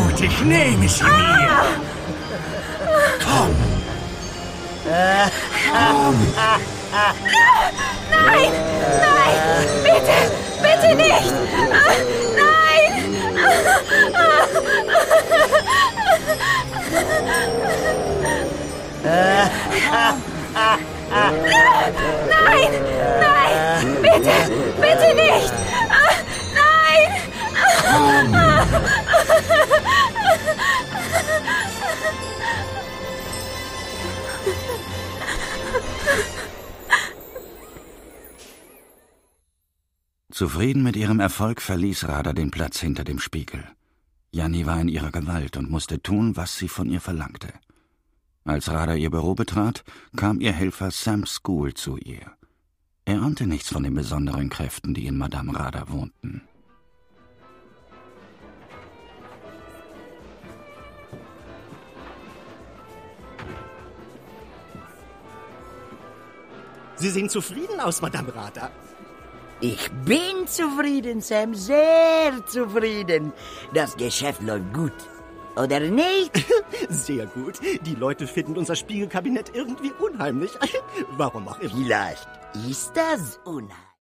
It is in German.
Gut, ich nehme sie mir. Komm. Nein, bitte nicht. Nein. Nein, bitte nicht. Nein. Zufrieden mit ihrem Erfolg verließ Radha den Platz hinter dem Spiegel. Janni war in ihrer Gewalt und musste tun, was sie von ihr verlangte. Als Radha ihr Büro betrat, kam ihr Helfer Sam School zu ihr. Er ahnte nichts von den besonderen Kräften, die in Madame Radha wohnten. Sie sehen zufrieden aus, Madame Radha. Ich bin zufrieden, Sam, sehr zufrieden. Das Geschäft läuft gut. Oder nicht? Sehr gut. Die Leute finden unser Spiegelkabinett irgendwie unheimlich. Warum auch immer. Vielleicht ist das unheimlich.